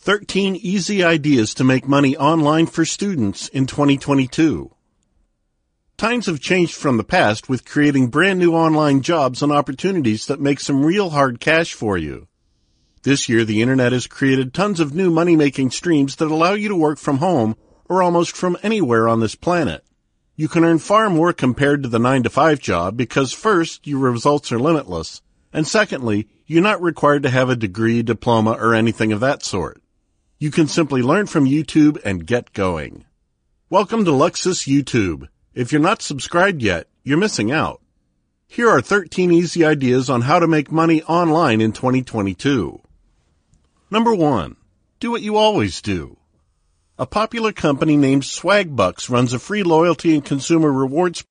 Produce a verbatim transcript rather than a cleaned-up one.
thirteen Easy Ideas to Make Money Online for Students in twenty twenty-two. Times have changed from the past with creating brand new online jobs and opportunities that make some real hard cash for you. This year, the Internet has created tons of new money-making streams that allow you to work from home or almost from anywhere on this planet. You can earn far more compared to the nine to five job because first, your results are limitless, and secondly, you're not required to have a degree, diploma, or anything of that sort. You can simply learn from YouTube and get going. Welcome to Luxus YouTube. If you're not subscribed yet, you're missing out. Here are thirteen easy ideas on how to make money online in twenty twenty-two. Number one, do what you always do. A popular company named Swagbucks runs a free loyalty and consumer rewards